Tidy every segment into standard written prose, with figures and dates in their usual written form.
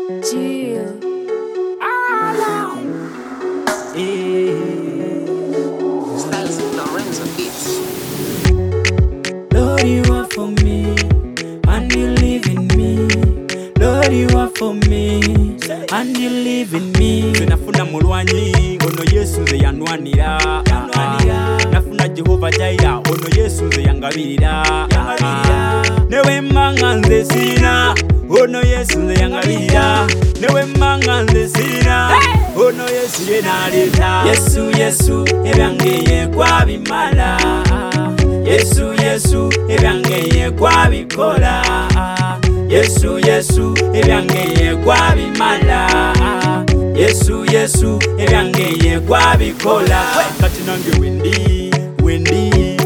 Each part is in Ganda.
Chill. Styles Lorenzo Beats. Lord, you are for me, and you live in me. Lord, you are for me, and you live in me. Nafuna mulwanyi, ono Yesu nze yanwanira. Nafuna Jehova Jaira, ono Yesu nze yangabirira. Newe manga nze sina, ono Yesu nze yangabirira. Newe manga nze sina, ono Yesu ye naleta. Yesu Yesu ebyange kwabimala. Yesu Yesu ebyange kwabikola. Yesu Yesu ebyange kwabimala. Yesu Yesu ebyange kwabikola. Kati nange wendi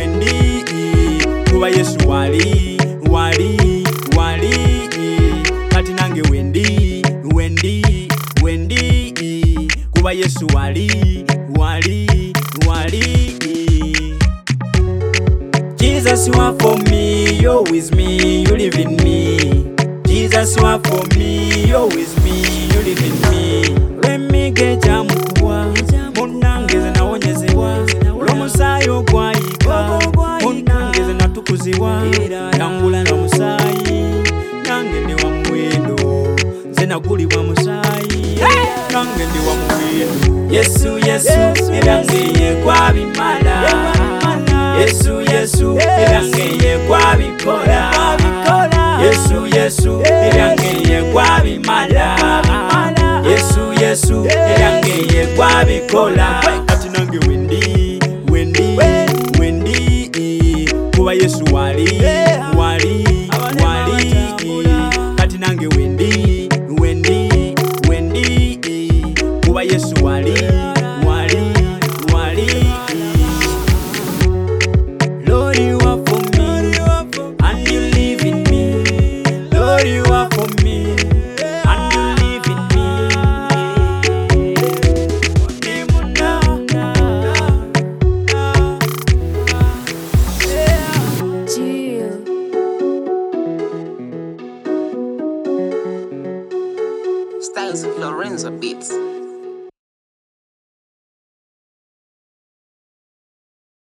kuba Yesu wali kati nange wendi kuba Yesu wali Jesus, you are for me, you're with me, you live in me. Jesus, you are for me, you're with me, you live in me. Let me get jamukwa, munangeze naonyezebwa. Lomusayo gwayika, munangeze natukuziwa. Tangula na musayi, nange ndi wa muwendo. Zena guli wa musayi, nange ndi wa muwendo. Yesu Yesu, ebyange kwabimala. Yesu Yesu ebyange kwabikola. Yesu Yesu ebyange kwabimala. Yesu Yesu ebyange kwabikola. Kati nange wendi kuba Yesu wali kati nange wendi kuba Yesu wali Lord, you are for me, and you live in me. Lord, you are for me, and you live in me. Chill. Styles Lorenzo Beats.